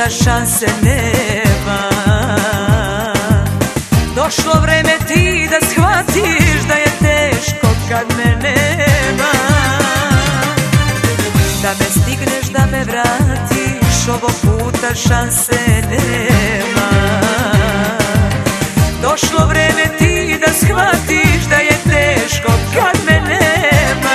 puta šanse nema. Došlo vreme ti da shvatiš da je teško kad me nema. Da me stigneš, da me vratiš, ovog puta šanse nema. Došlo vreme ti da shvatiš da je teško kad me nema.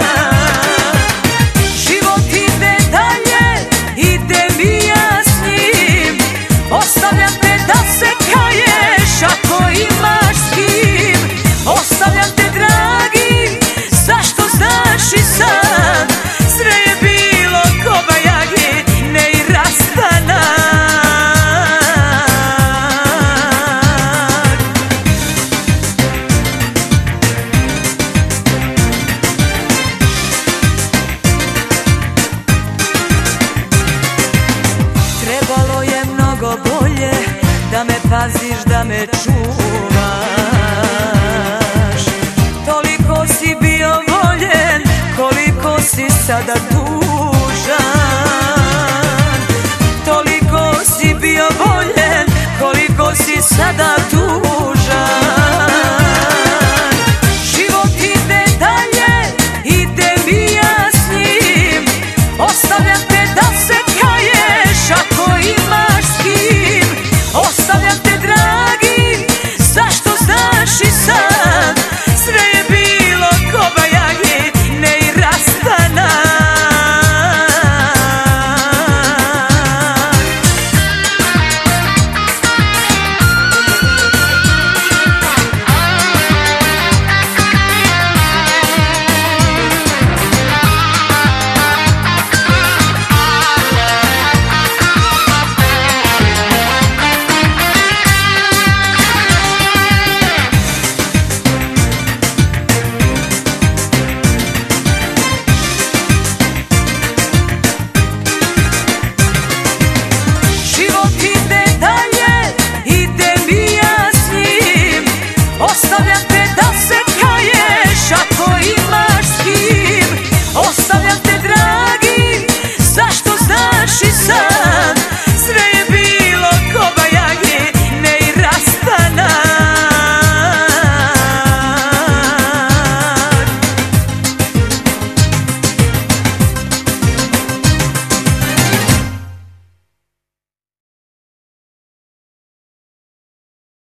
Život ide dalje, idem i ja s njim. Ostavljam te da se kaješ ako imaš s kim. Ostavljam te dragi, zašto znaš i sam. Sve je bilo ko bajagi, ne i rastanak. Trebalo je mnogo bolje da me paziš, da me čuvaš. Toliko si bio voljen, koliko si sada tužan. Toliko si bio voljen, koliko si sada tužan. Život ide dalje, idem i ja s njim. Ostavljam te da se kaješ ako imaš s kim. Ostavljam te dragi, zašto znaš i sam. Sve je bilo ko bajagi, ne i rastanak. Ostavljam te da se